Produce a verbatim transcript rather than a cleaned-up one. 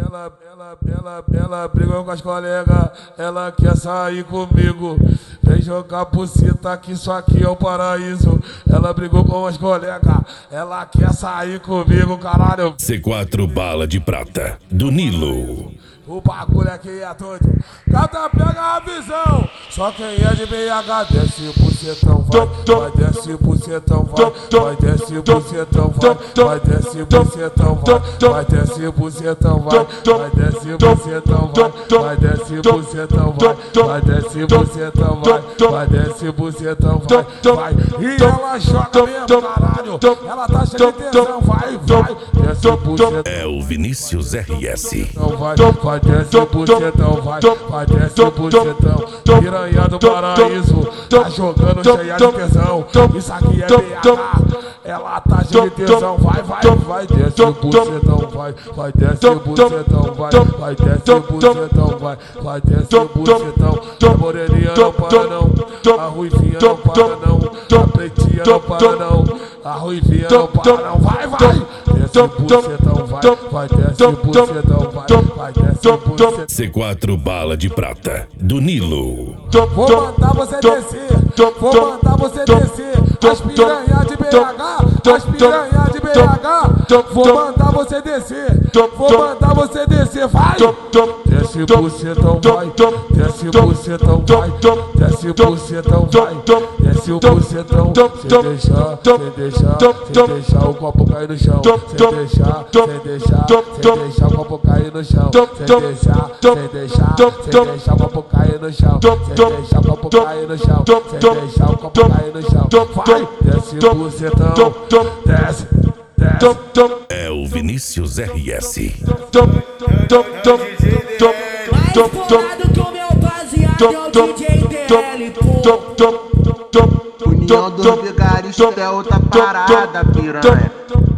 ela, ela, ela, ela brigou com as colegas, ela quer sair comigo. Vem jogar buceta que isso aqui é o paraíso. Ela brigou com as colegas, ela quer sair comigo, caralho. C quatro Bala de Prata, do Nilo. O bagulho aqui é doido. Cada pega a visão. Só quem é de B H desce bucetão, vai. Vai desce bucetão, vai. Vai desce bucetão, vai. Vai desce bucetão, vai. Vai desce bucetão, vai. Vai desce bucetão, vai. Vai desce bucetão, vai. Vai desce bucetão, vai. Vai desce bucetão, vai. Vai. E ela joga mesmo, caralho. Ela tá cheia de tesão, vai, vai. Desce bucetão. É o Vinícius R S. Vai, vai desce bucetão, vai. Vai desce bucetão. Piranha do paraíso, tá jogando cheia de tesão. Isso aqui é B H, ela tá cheia de tesão. Vai, vai, vai, desce bucetão, vai. Vai desce bucetão, vai. Vai desce bucetão, vai. Vai desce bucetão. A moreninha não para não, a ruivinha não para não, a pretinha não para não, a ruivinha não para não. Vai, vai, desce bucetão, vai. Vai desce bucetão, vai. Vai desce bucetão. C quatro Bala de Prata, do Nilo. Vou mandar você descer, vou mandar você descer. As piranha de B H, as piranha de B H. Vou mandar você descer, vou mandar você descer, vai. Desce bucetão, vai. Desce bucetão, vai. Desce bucetão, vai. Desce o bucetão. Sem deixar, sem deixar, sem deixar o copo cair no chão. Sem deixar, sem deixar, sem deixar o copo cair no chão. Sem deixar, sem deixar, sem deixar o copo cair no chão. Sem deixar o copo cair no chão. Sem deixar o copo cair no chão. Vai, desce o bucetão. Desce, desce. É o Vinícius R S. Mais porrado que o meu baseado é o D J D L, pô. União dos vigaristas é outra parada, piranha.